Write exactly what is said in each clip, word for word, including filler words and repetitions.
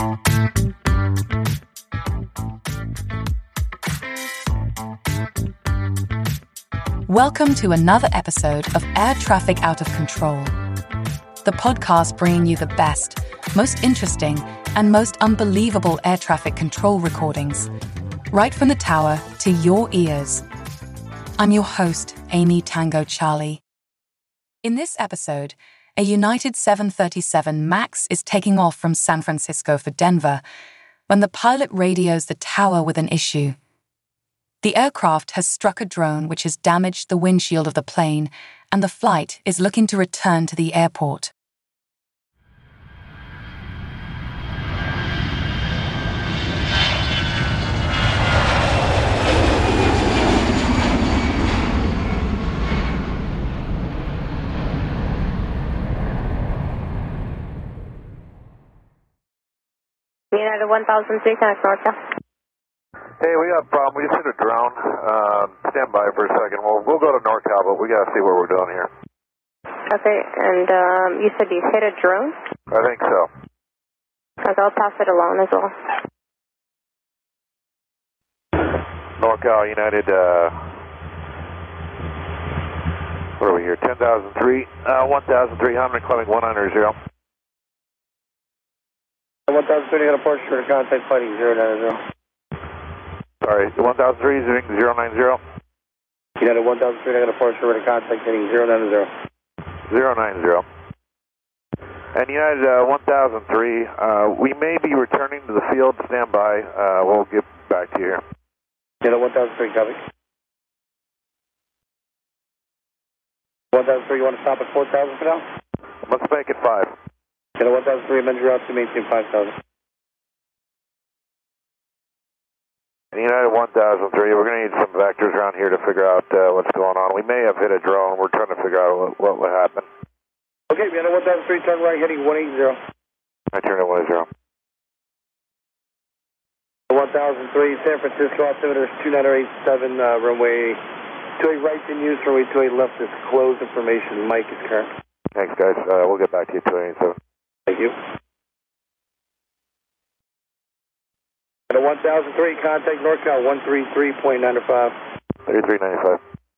Welcome to another episode of Air Traffic Out of Control, the podcast bringing you the best, most interesting, and most unbelievable air traffic control recordings, right from the tower to your ears. I'm your host, Amy Tango Charlie. In this episode, a United seven thirty-seven MAX is taking off from San Francisco for Denver when the pilot radios the tower with an issue. The aircraft has struck a drone which has damaged the windshield of the plane, and the flight is looking to return to the airport. United one thousand three, connect NorCal. Hey, we got a problem. We just hit a drone. Um, stand by for a second. We'll, we'll go to NorCal, but we got to see what we're doing here. Okay, and um, you said you hit a drone? I think so. Okay, I'll pass it along as well. NorCal, United, uh, what are we here? ten thousand three, uh, one thousand three hundred, climbing one hundred. one thousand three, got a Porsche for contact fighting zero nine zero. Sorry, one thousand three, zero nine zero. United one thousand three, I got a Porsche for contact heading zero nine zero. zero nine zero. And United uh, one thousand three, uh, we may be returning to the field. Stand by. Uh, we'll get back to you here. United one thousand three, copy. one thousand three, you want to stop at four thousand for now? Let's make it five. United one thousand three, amend your route to maintain five thousand. United one thousand three, we're going to need some vectors around here to figure out uh, what's going on. We may have hit a drone. We're trying to figure out what, what would happen. Okay, United one thousand three, turn right, heading one eighty. I turn to one eighty. one thousand three, San Francisco, altimeter is two nine eight seven, uh, runway two eight right in use, runway two eight left is closed, information, Mike is current. Thanks, guys. Uh, we'll get back to you at two eighty-seven. Thank you. one thousand three, contact NorCal one three three point nine five. thirty-three ninety-five.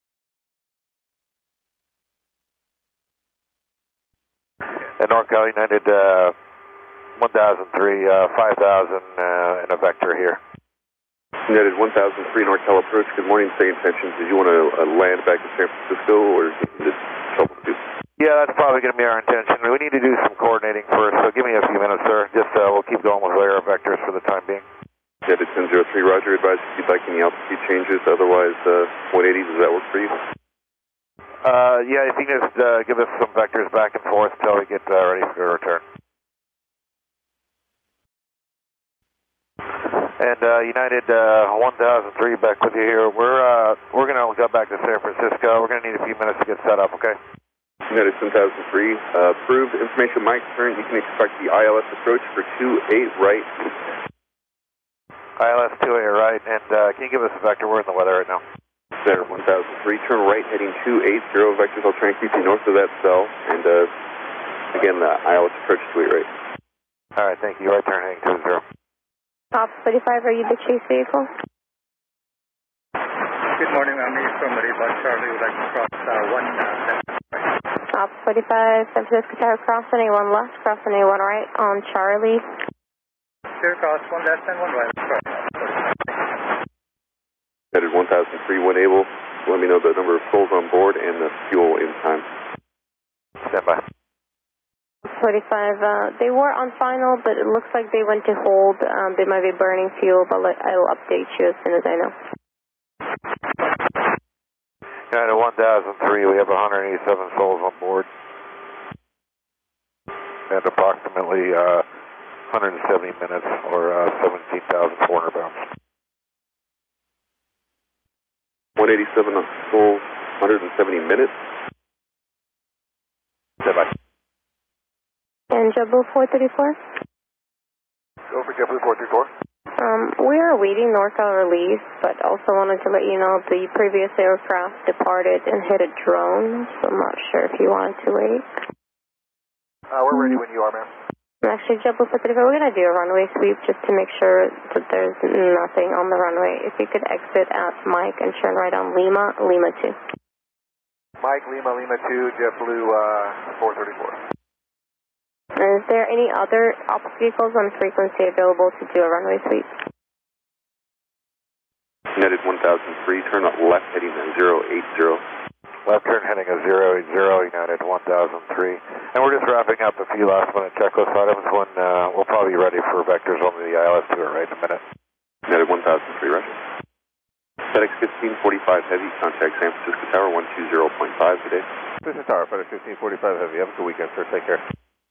And NorCal United uh, one thousand three, uh, five thousand uh, in a vector here. United one thousand three, NorCal approach. Good morning, stay intentions. Did you want to uh, land back in San Francisco or just troubleshoot? Yeah, that's probably going to be our intention. We need to do some coordinating first, so give me a few minutes, sir. Just uh, we'll keep going with layer vectors for the time being. United ten zero three, roger. Advise if you'd like any altitude changes. Otherwise, uh, one eighty, does that work for you? Uh, yeah, if you can just uh, give us some vectors back and forth until we get uh, ready for a return. And uh, United uh, one thousand three, back with you here. We're uh, we're going to go back to San Francisco. We're going to need a few minutes to get set up, okay? United ten thousand three, uh, approved. Information Mike current. You can expect the I L S approach for two eight right. I L S two eight right, and uh, can you give us a vector? We're in the weather right now. There, one thousand three, turn right heading two eight zero, vectors I'll try and keep you north of that cell, and uh, again, the I L S approach two eight right. Alright, thank you. Right turn heading two zero. Top thirty-five, are you the chase vehicle? Good morning, I'm here from Maribel Charlie. Would like to cross uh, one uh, Top forty-five, San Francisco Tower, crossing A one left, crossing A one right on Charlie. Sure, cross one left and one right. Headed one thousand three, when able, let me know the number of souls on board and the fuel in time. Stand by. forty-five, uh, they were on final, but it looks like they went to hold. Um, they might be burning fuel, but I will update you as soon as I know. United one thousand three, we have one hundred eighty-seven souls on board. And approximately uh, one hundred seventy minutes, or uh, seventeen thousand four hundred pounds. one eighty-seven souls, one hundred seventy minutes. Stand by. And JetBlue four thirty-four? Go for JetBlue four thirty-four. Um, we are awaiting NorCal release, but also wanted to let you know the previous aircraft departed and hit a drone, so I'm not sure if you wanted to wait. Uh, we're ready when you are, ma'am. Actually, JetBlue four thirty-four, we're going to do a runway sweep just to make sure that there's nothing on the runway. If you could exit at Mike and turn right on Lima, Lima two. Mike, Lima, Lima two, JetBlue uh, four thirty-four. And is there any other ops vehicles on frequency available to do a runway sweep? United one thousand three, turn left heading zero eight zero. Left turn heading a zero eight zero, United one thousand three. And we're just wrapping up a few last minute checklist items when uh, we'll probably be ready for vectors on the I L S tour right in a minute. United one thousand three, Roger. FedEx fifteen forty-five Heavy, contact San Francisco Tower one two zero point five today. This is Tower, FedEx fifteen forty-five Heavy. Have a good weekend, sir. Take care.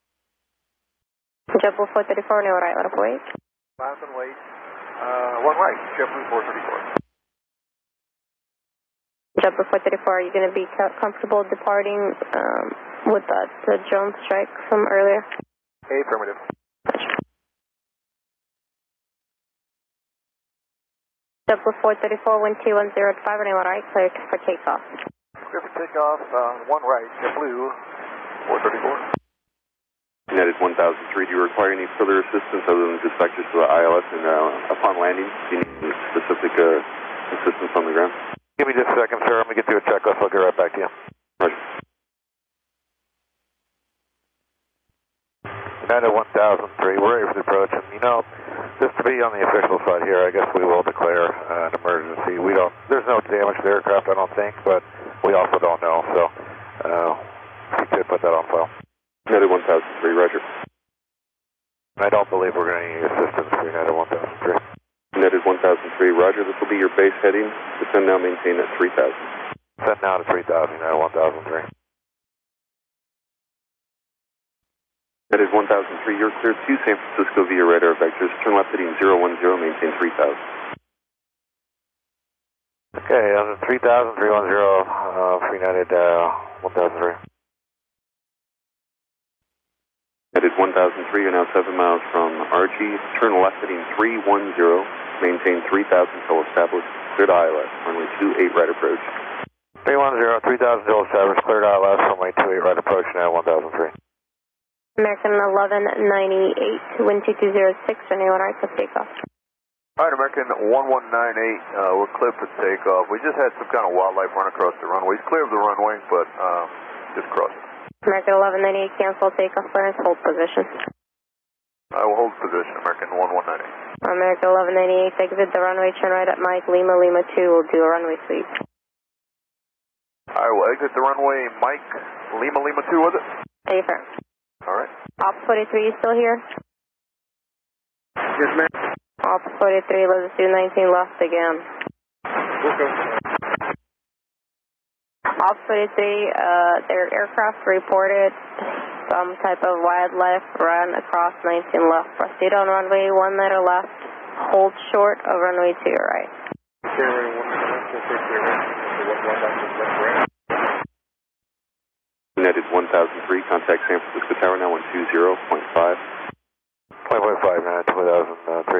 JetBlue four thirty-four, no right, let us wait. Last and wait. Uh, one right, JetBlue four thirty-four. JetBlue four thirty-four, are you going to be comfortable departing um, with the, the drone strike from earlier? Affirmative. JetBlue four thirty-four, wind two one zero five, running one right, clear for takeoff. Clear for takeoff, uh, one right, JetBlue four thirty-four. United one thousand three, do you require any further assistance other than just vectors to the I L S and uh, upon landing? Do you need specific uh, assistance on the ground? Give me just a second, sir. Let me get through a checklist. I'll get right back to you. Roger. United one thousand three, we're ready for the approach. And, you know, just to be on the official side here, I guess we will declare uh, an emergency. We don't, there's no damage to the aircraft, I don't think, but we also don't know. So, uh, we could put that on file. United one thousand three, Roger. I don't believe we're going to need assistance for United one thousand three. United one thousand three, Roger. This will be your base heading. Descend now, maintain at three thousand. Send now to three thousand, United one thousand three. United one thousand three, you're cleared to San Francisco via radar vectors. Turn left heading zero one zero, maintain three thousand. Okay, uh, three thousand, three one zero, uh, for United uh, one thousand three. United one thousand three, you're now seven miles from R G. Turn left heading three one zero, maintain three thousand till established. Cleared I L S, runway two eight right approach. three one zero, three thousand till established, cleared I L S, runway two eight right approach, now one thousand three. American eleven ninety-eight, wind two two zero six, running one right for takeoff. Alright, American one one nine eight, uh, we're clear for takeoff. We just had some kind of wildlife run across the runway. It's clear of the runway, but uh, just crossing. American eleven ninety-eight, cancel takeoff clearance, hold position. I will hold position, American one one nine eight. American eleven ninety-eight, exit the runway, turn right at Mike, Lima, Lima two, we'll do a runway sweep. I will exit the runway, Mike, Lima, Lima two, was it? Affirm. Alright. Ops forty-three, you still here? Yes, ma'am. Ops forty-three, let's do nineteen left again. Okay. Ops forty-three, uh, their aircraft reported some type of wildlife run across nineteen left. Proceed on runway one letter left, hold short of runway two right. United one thousand three, contact San Francisco Tower now one two zero point five. one point five, United two thousand three.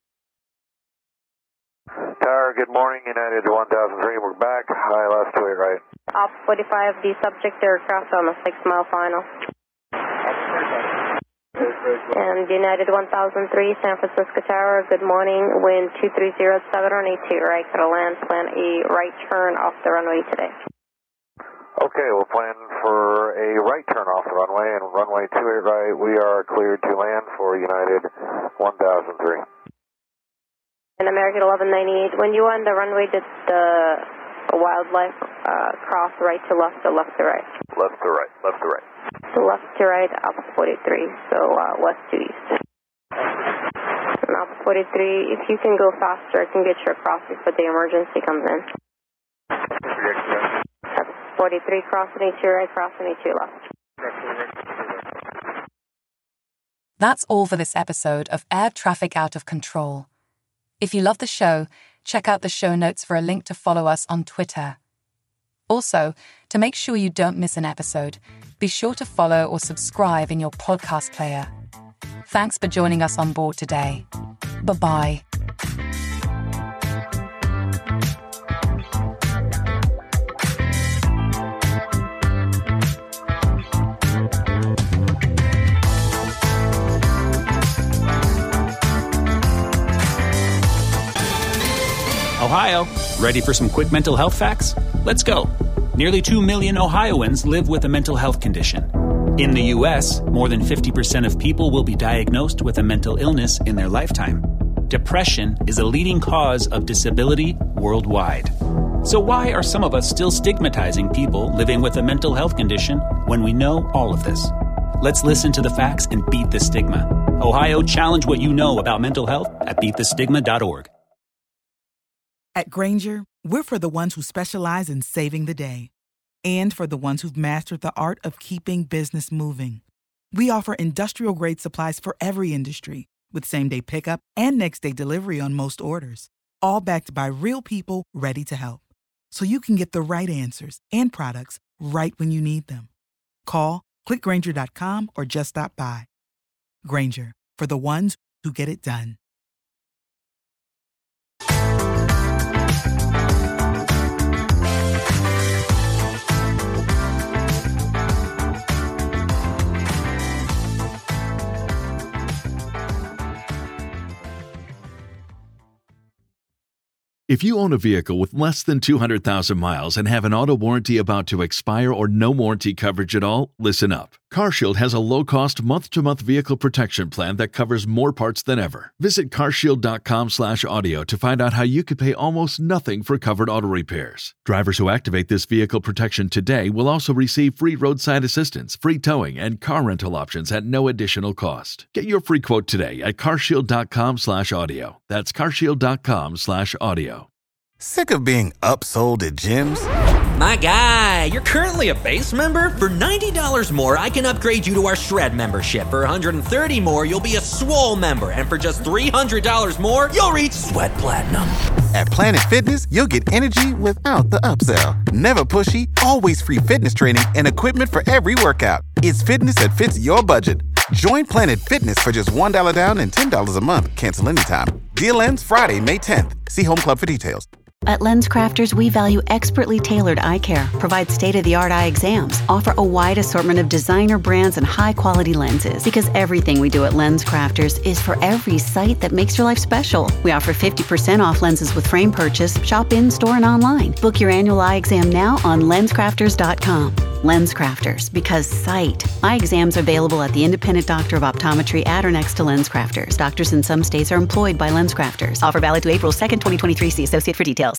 Tower, good morning, United one thousand three, we're back. I L S two eight right. Ops forty-five, the subject aircraft on a six mile final. And United one thousand three, San Francisco Tower, good morning, wind two three zero seven, runway two right, for the land, plan a right turn off the runway today. Okay, we'll plan for a right turn off the runway, and runway two eight right, we are cleared to land for United one thousand three. And American eleven ninety-eight, when you were on the runway, did the wildlife uh, cross right to left or left to right? Left to right, left to right. So left to right, Ops forty-three, so uh, west to east. And Ops forty-three, if you can go faster, I can get you across before the emergency comes in. That's forty-three, crossing E two right, crossing E two left. That's all for this episode of Air Traffic Out of Control. If you love the show, check out the show notes for a link to follow us on Twitter. Also, to make sure you don't miss an episode, be sure to follow or subscribe in your podcast player. Thanks for joining us on board today. Bye-bye. Ohio. Ready for some quick mental health facts? Let's go. Nearly two million Ohioans live with a mental health condition. In the U S, more than fifty percent of people will be diagnosed with a mental illness in their lifetime. Depression is a leading cause of disability worldwide. So why are some of us still stigmatizing people living with a mental health condition when we know all of this? Let's listen to the facts and beat the stigma. Ohio, challenge what you know about mental health at beat the stigma dot org. At Grainger, we're for the ones who specialize in saving the day and for the ones who've mastered the art of keeping business moving. We offer industrial-grade supplies for every industry with same-day pickup and next-day delivery on most orders, all backed by real people ready to help. So you can get the right answers and products right when you need them. Call, click Grainger dot com, or just stop by. Grainger, for the ones who get it done. If you own a vehicle with less than two hundred thousand miles and have an auto warranty about to expire or no warranty coverage at all, listen up. CarShield has a low-cost month-to-month vehicle protection plan that covers more parts than ever. Visit carshield dot com slash audio to find out how you could pay almost nothing for covered auto repairs. Drivers who activate this vehicle protection today will also receive free roadside assistance, free towing, and car rental options at no additional cost. Get your free quote today at carshield dot com slash audio. That's carshield dot com slash audio. Sick of being upsold at gyms? My guy, you're currently a base member? For ninety dollars more, I can upgrade you to our Shred membership. For one hundred thirty dollars more, you'll be a Swole member. And for just three hundred dollars more, you'll reach Sweat Platinum. At Planet Fitness, you'll get energy without the upsell. Never pushy, always free fitness training and equipment for every workout. It's fitness that fits your budget. Join Planet Fitness for just one dollar down and ten dollars a month. Cancel anytime. Deal ends Friday, May tenth. See Home Club for details. At LensCrafters, we value expertly tailored eye care, provide state-of-the-art eye exams, offer a wide assortment of designer brands and high-quality lenses. Because everything we do at LensCrafters is for every sight that makes your life special. We offer fifty percent off lenses with frame purchase, shop in-store and online. Book your annual eye exam now on lens crafters dot com. LensCrafters, because sight. Eye exams are available at the independent doctor of optometry at or next to LensCrafters. Doctors in some states are employed by LensCrafters. Offer valid to April second, twenty twenty-three. See associate for details.